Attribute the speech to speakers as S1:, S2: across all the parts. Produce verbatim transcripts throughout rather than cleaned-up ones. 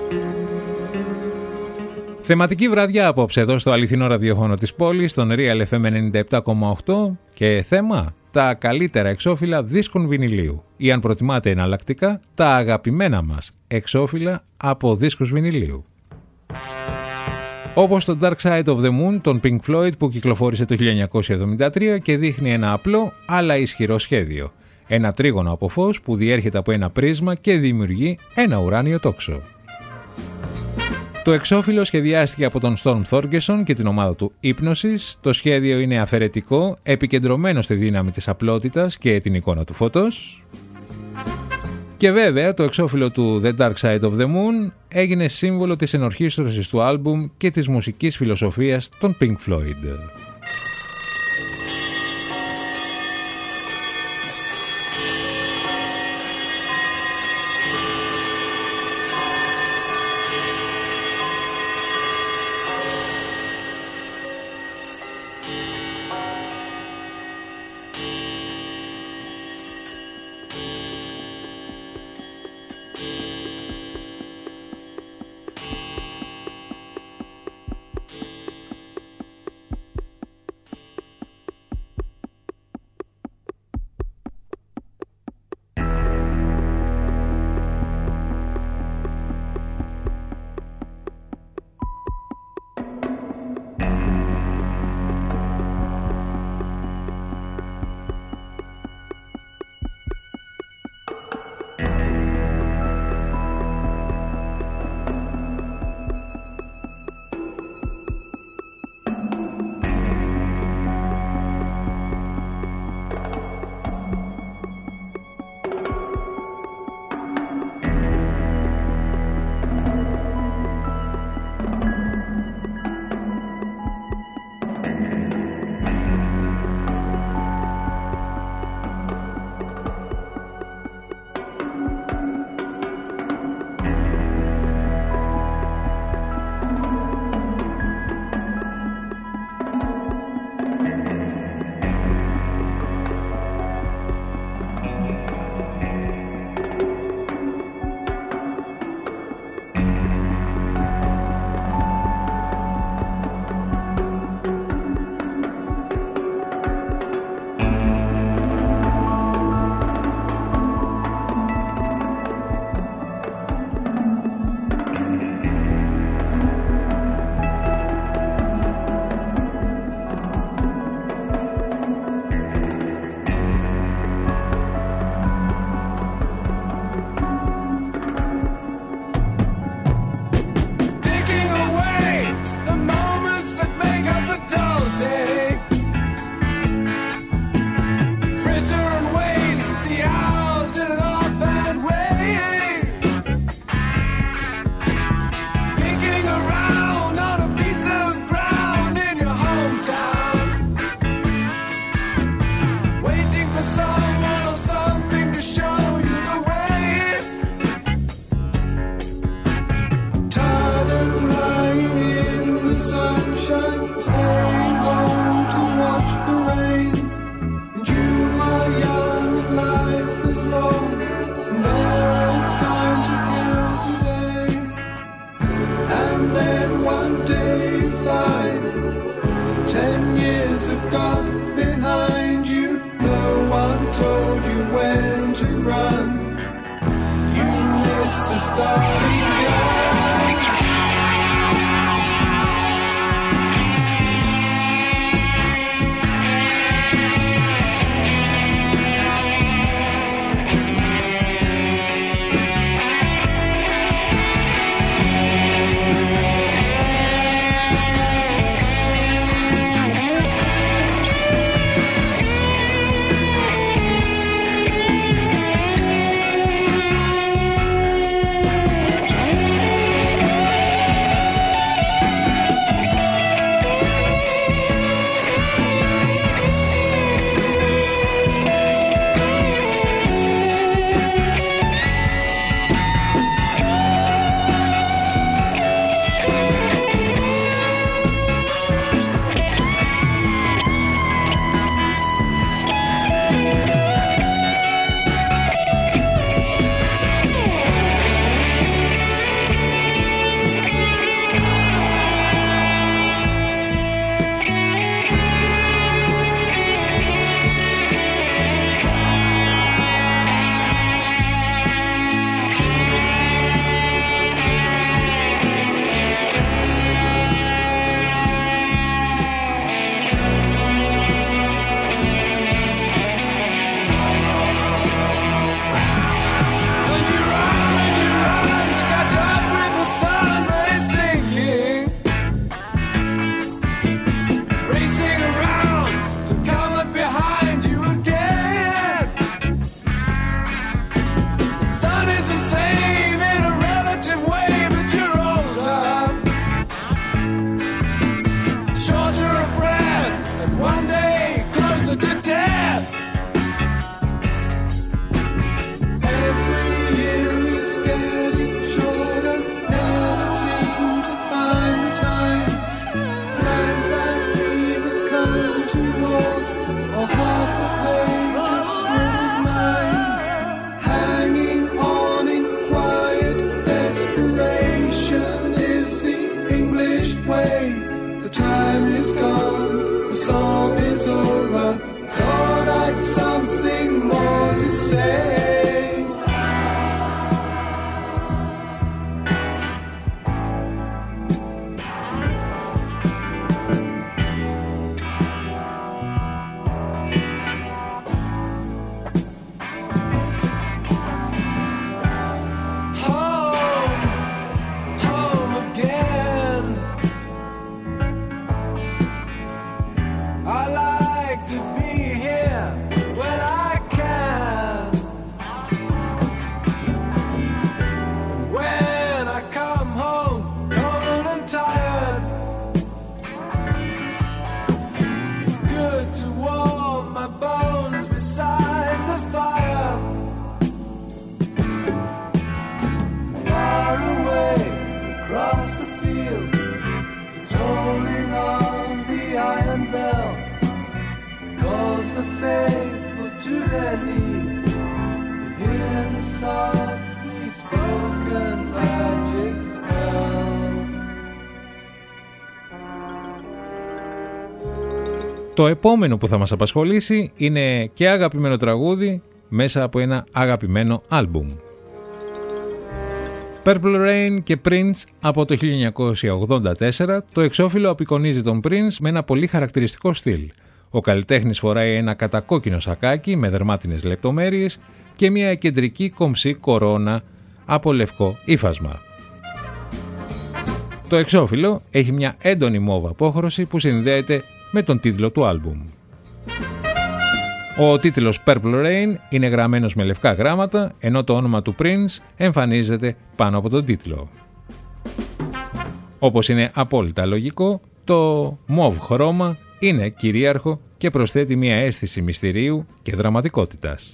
S1: Θεματική βραδιά απόψε εδώ στο αληθινό ραδιόφωνο της πόλης, στον Real εφ εμ ενενήντα επτά κόμμα οκτώ, και θέμα τα καλύτερα εξώφυλλα δίσκων βινιλίου ή, αν προτιμάτε εναλλακτικά, τα αγαπημένα μας εξώφυλλα από δίσκους βινιλίου. Όπως το Dark Side of the Moon των Pink Floyd που κυκλοφόρησε το χίλια εννιακόσια εβδομήντα τρία και δείχνει ένα απλό αλλά ισχυρό σχέδιο. Ένα τρίγωνο από φως που διέρχεται από ένα πρίσμα και δημιουργεί ένα ουράνιο τόξο. Το εξώφυλλο σχεδιάστηκε από τον Storm Thorgerson και την ομάδα του Ύπνωσης. Το σχέδιο είναι αφαιρετικό, επικεντρωμένο στη δύναμη της απλότητας και την εικόνα του φώτος. Και βέβαια το εξώφυλλο του The Dark Side of the Moon έγινε σύμβολο της ενορχήστρωσης του άλμπουμ και της μουσικής φιλοσοφίας των Pink Floyd.
S2: Thank you.
S1: Το επόμενο που θα μας απασχολήσει είναι και αγαπημένο τραγούδι μέσα από ένα αγαπημένο άλμπουμ. Purple Rain και Prince από το χίλια εννιακόσια ογδόντα τέσσερα. Το εξώφυλλο απεικονίζει τον Prince με ένα πολύ χαρακτηριστικό στυλ. Ο καλλιτέχνης φοράει ένα κατακόκκινο σακάκι με δερμάτινες λεπτομέρειες και μια κεντρική κομψή κορώνα από λευκό ύφασμα. Το εξώφυλλο έχει μια έντονη μόβ απόχρωση που συνδέεται με τον τίτλο του άλμπουμ. Ο τίτλος Purple Rain είναι γραμμένος με λευκά γράμματα, ενώ το όνομα του Prince εμφανίζεται πάνω από τον τίτλο. Όπως είναι απόλυτα λογικό, το μόβ χρώμα είναι κυρίαρχο και προσθέτει μια αίσθηση μυστηρίου και δραματικότητας.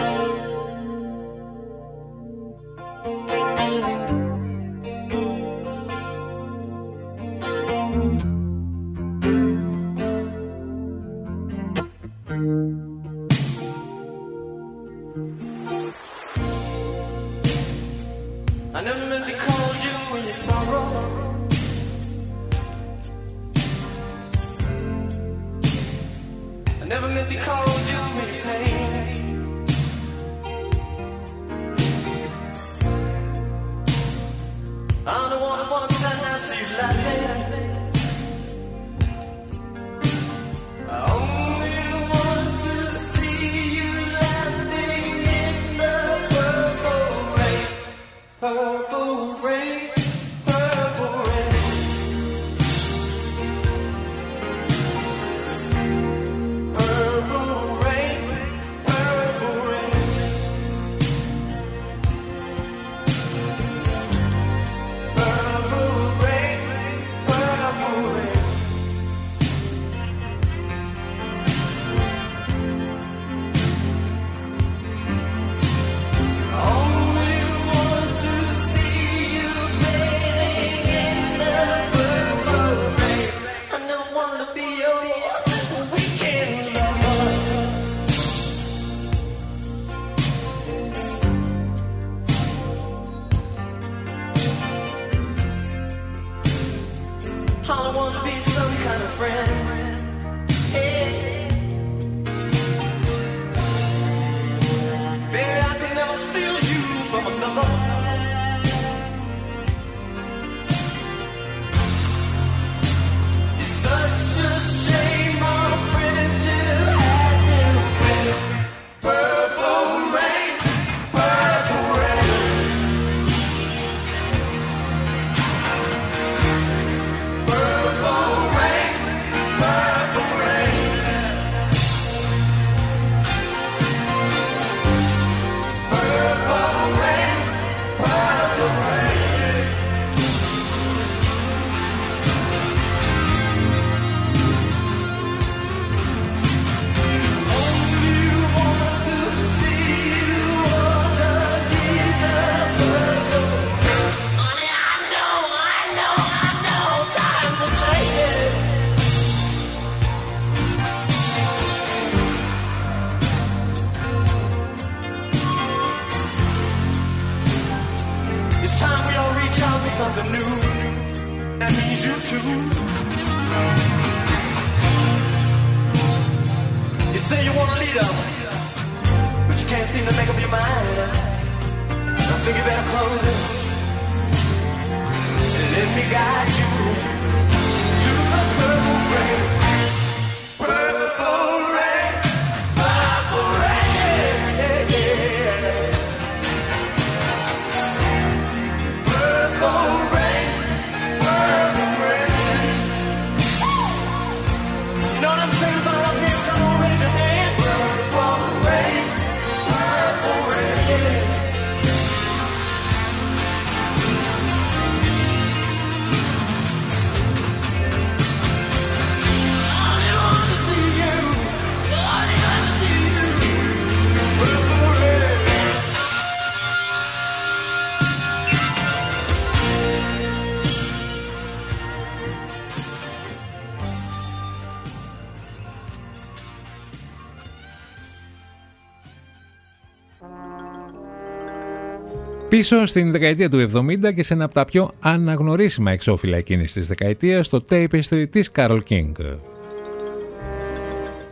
S1: Πίσω στην δεκαετία του εβδομήντα και σε ένα από τα πιο αναγνωρίσιμα εξώφυλλα εκείνης της δεκαετίας, το Tapestry της Carole King.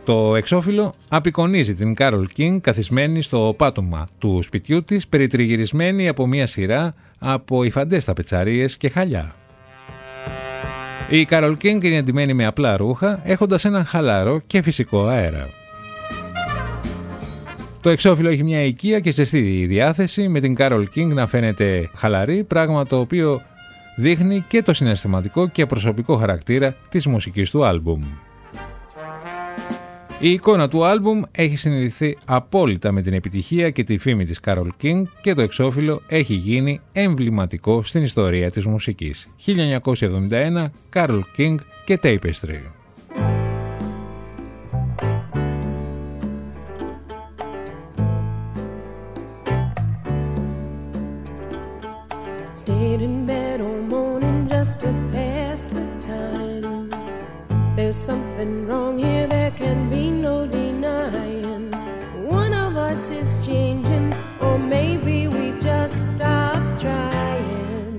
S1: Το εξώφυλλο απεικονίζει την Κάρολ Κίνγκ καθισμένη στο πάτωμα του σπιτιού της, περιτριγυρισμένη από μια σειρά από υφαντές ταπετσαρίες και χαλιά. Η Κάρολ Κίνγκ είναι εντυμένη με απλά ρούχα, έχοντας έναν χαλαρό και φυσικό αέρα. Το εξώφυλλο έχει μια οικία και ζεστή διάθεση, με την Κάρολ Κίνγκ να φαίνεται χαλαρή, πράγμα το οποίο δείχνει και το συναισθηματικό και προσωπικό χαρακτήρα της μουσικής του άλμπουμ. Η εικόνα του άλμπουμ έχει συνειδηθεί απόλυτα με την επιτυχία και τη φήμη της Κάρολ Κίνγκ και το εξώφυλλο έχει γίνει εμβληματικό στην ιστορία της μουσικής. χίλια εννιακόσια εβδομήντα ένα, Κάρολ Κίνγκ και Tapestry.
S2: Stayed in bed all morning just to pass the time. There's something wrong here, there can be no denying. One of us is changing, or maybe we've just stopped trying.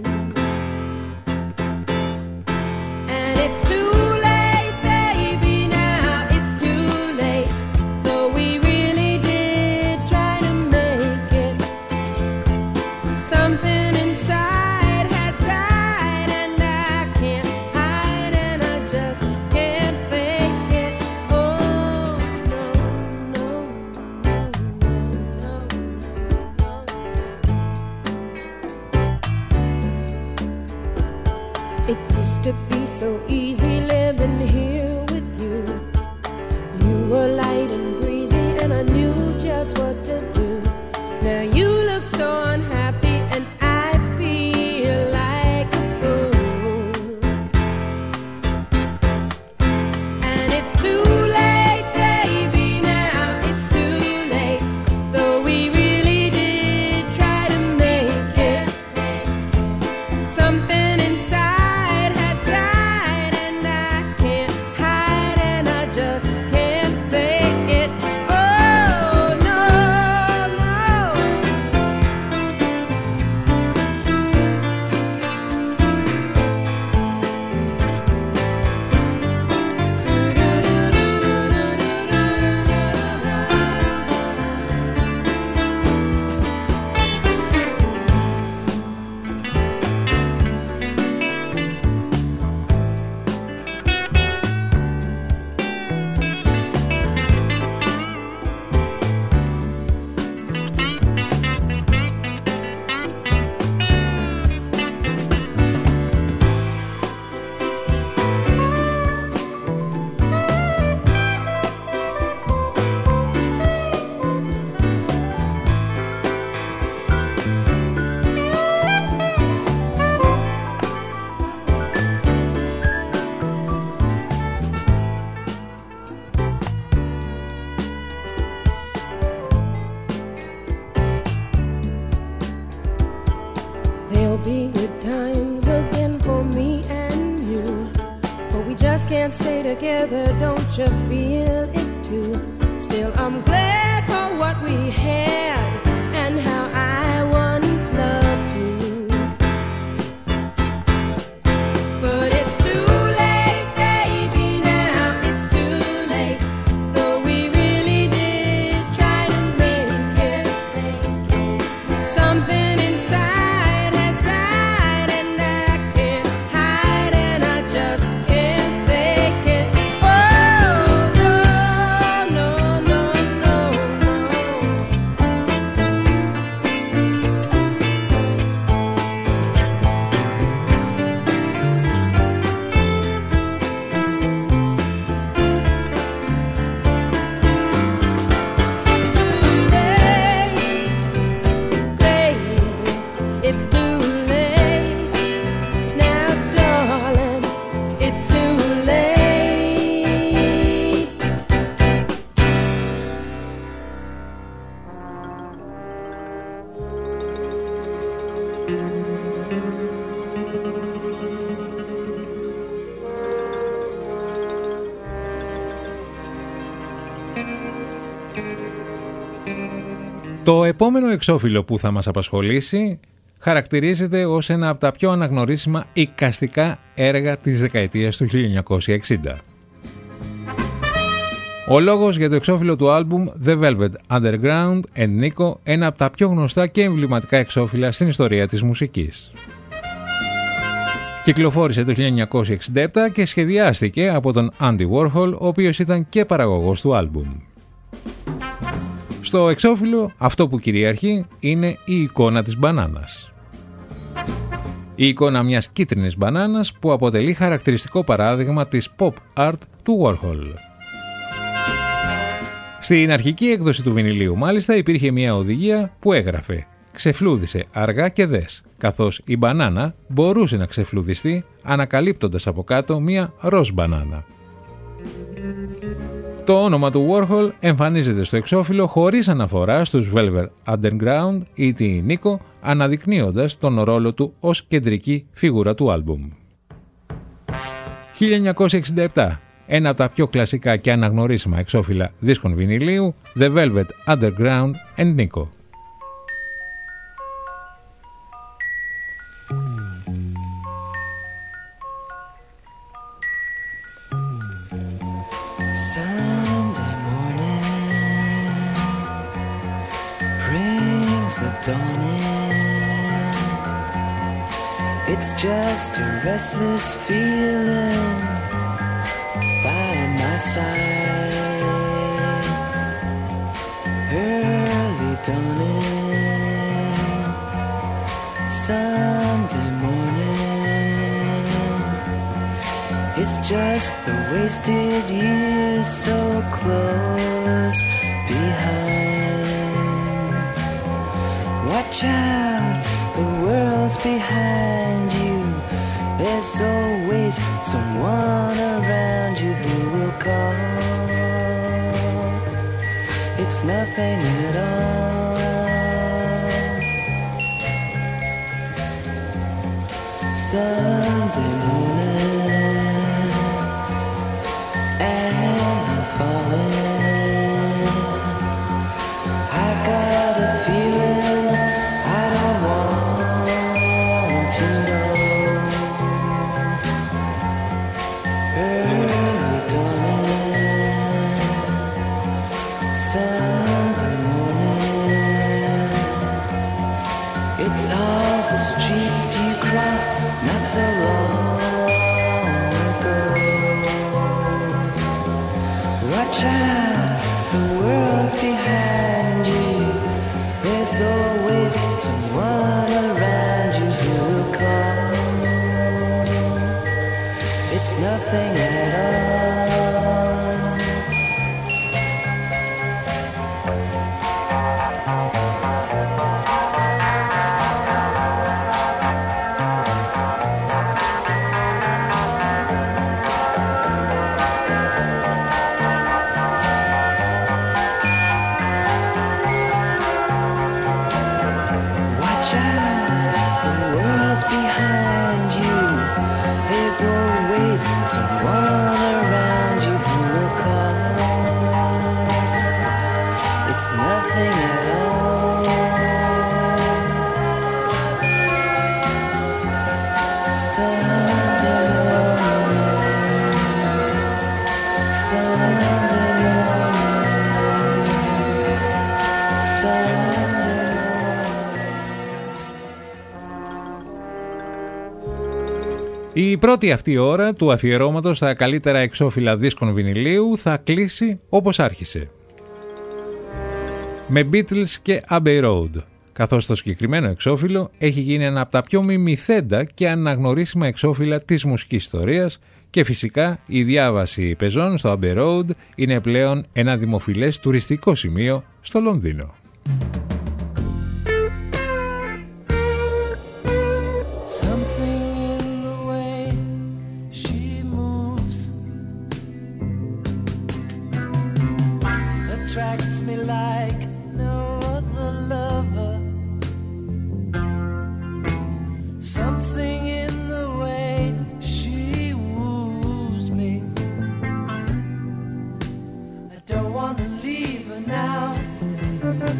S2: And it's too late, baby, now it's too late. Though we really did try to make it. Something inside has died, and I can't hide, and I just can't fake it. Oh, no, no, no, no, no, no. It used to be so easy living here with you. You were light and breezy, and I knew just what to do. Now you look so unhappy, and I feel like a fool. And it's too late, baby, now it's too late. Though we really did try to make it. Something inside has died, and I can't hide, and I just can't fake it. Oh, no, no. There'll be good times again for me and you, but we just can't stay together, don't you feel it too? Still, I'm glad for what we had and how I once loved you. But it's too late, baby, now it's too late. Though we really did try to make it. Something inside has died, and I can't hide, and I just can't fake it. Oh, no, no, no, no, no. It's too late, now darling, it's too late.
S1: Το επόμενο εξώφυλλο που θα μας απασχολήσει χαρακτηρίζεται ως ένα από τα πιο αναγνωρίσιμα εικαστικά έργα της δεκαετίας του χίλια εννιακόσια εξήντα. Ο λόγος για το εξώφυλλο του άλμπουμ The Velvet Underground and Nico, ένα από τα πιο γνωστά και εμβληματικά εξώφυλλα στην ιστορία της μουσικής. Κυκλοφόρησε το χίλια εννιακόσια εξήντα επτά και σχεδιάστηκε από τον Andy Warhol, ο οποίος ήταν και παραγωγός του άλμπουμ. Στο εξώφυλλο αυτό που κυριαρχεί είναι η εικόνα της μπανάνας. Η εικόνα μιας κίτρινης μπανάνας που αποτελεί χαρακτηριστικό παράδειγμα της pop art του Warhol. Στην αρχική έκδοση του βινιλίου μάλιστα υπήρχε μια οδηγία που έγραφε «Ξεφλούδισε αργά και δες», καθώς η μπανάνα μπορούσε να ξεφλουδιστεί ανακαλύπτοντας από κάτω μια ροζ μπανάνα. Το όνομα του Warhol εμφανίζεται στο εξώφυλλο χωρίς αναφορά στους Velvet Underground ή τη Nico, αναδεικνύοντας τον ρόλο του ως κεντρική φίγουρα του άλμπουμ. χίλια εννιακόσια εξήντα επτά. Ένα από τα πιο κλασικά και αναγνωρίσιμα εξώφυλλα δίσκων βινιλίου, The Velvet Underground and Nico.
S3: Sunday morning brings the dawn in. It's just a restless feeling by my side. Early dawning Sunday morning. It's just the wasted years so close behind. Watch out, the world's behind you. There's always someone around you who will call. It's nothing at all. Sunday morning, and I'm falling. I've got a feeling I don't want to know. Early dawning Sunday morning. It's all the streets you crossed not so long ago. Watch out, the world's behind you. There's always someone around you who will call. It's nothing at all. Watch out, the world's behind you. There's always someone around you who will call. It's nothing at all. Sunday morning, Sunday morning, Sunday morning.
S1: Η πρώτη αυτή ώρα του αφιερώματος στα καλύτερα εξώφυλλα δίσκων βινιλίου θα κλείσει όπως άρχισε. Με Beatles και Abbey Road, καθώς το συγκεκριμένο εξώφυλλο έχει γίνει ένα από τα πιο μιμηθέντα και αναγνωρίσιμα εξώφυλλα της μουσικής ιστορίας και φυσικά η διάβαση πεζών στο Abbey Road είναι πλέον ένα δημοφιλές τουριστικό σημείο στο Λονδίνο.
S3: Attracts me like no other lover. Something in the way she woos me. I don't want to leave her now.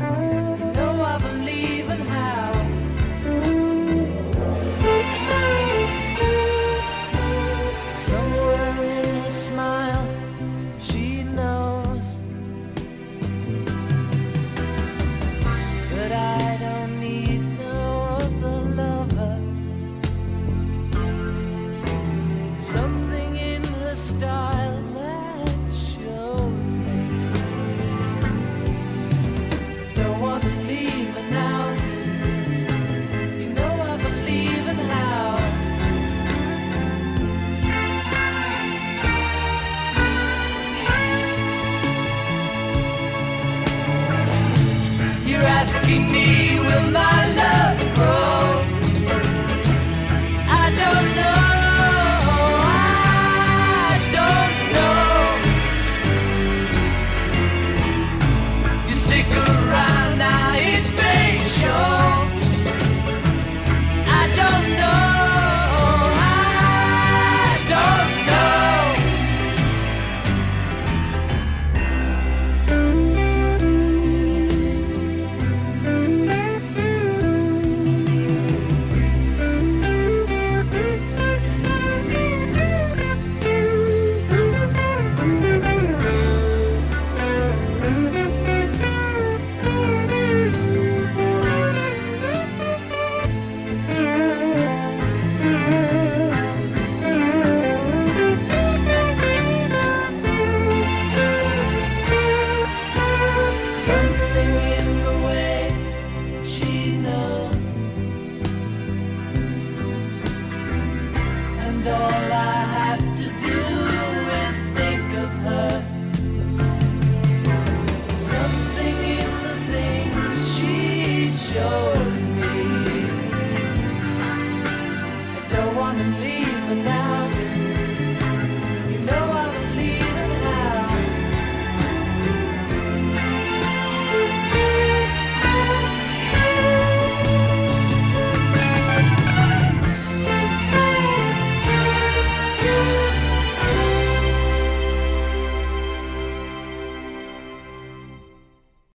S3: your